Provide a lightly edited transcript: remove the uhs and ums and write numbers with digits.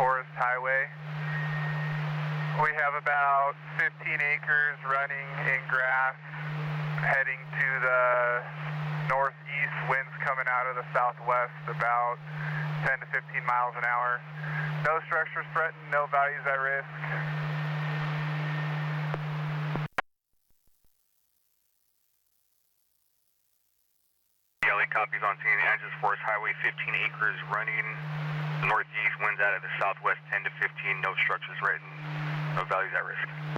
Forest Highway. We have about 15 acres running in grass, heading to the northeast, winds coming out of the southwest about 10 to 15 miles an hour. No structures threatened, no values at risk. LA copies on scene, Angeles Forest Highway, 15 acres running northeast, winds out of the southwest 10 to 15, no structures threatened, no values at risk.